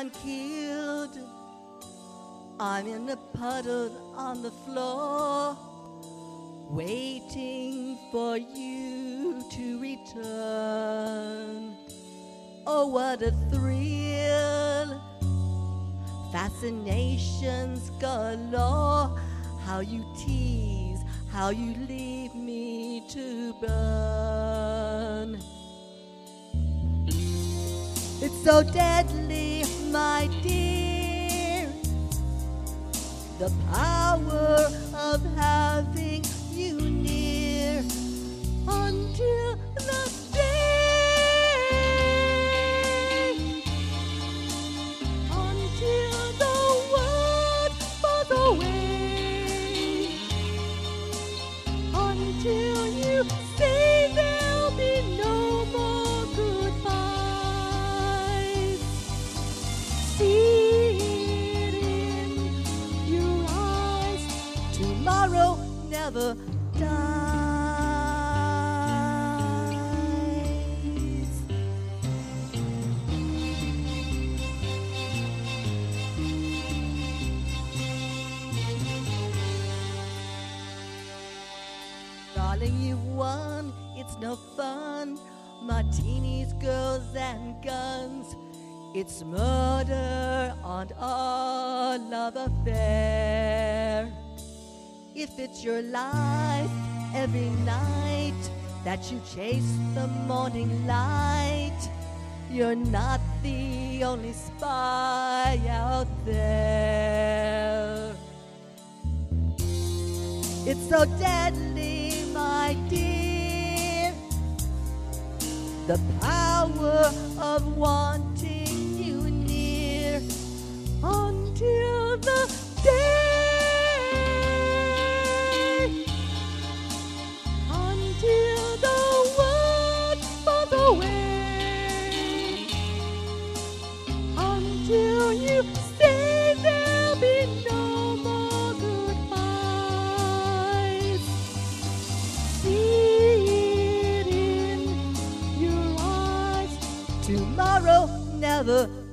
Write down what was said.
and killed. I'm in a puddle on the floor, waiting for you to return. Oh, what a thrill, fascinations galore. How you tease, how you leave me to burn. It's so deadly, my dear, the power of having you near, until the day, until the world falls away, until you say there'll be no more goodbyes. See it in your eyes, tomorrow never dies. Darling, you've won, it's no fun. Martinis, girls, and guns. It's murder and a love affair. If it's your life every night that you chase the morning light, you're not the only spy out there. It's so deadly, my dear, the power of wanting you near, until the day, until the world falls away, until you say there'll be no more goodbyes. See it in your eyes, tomorrow never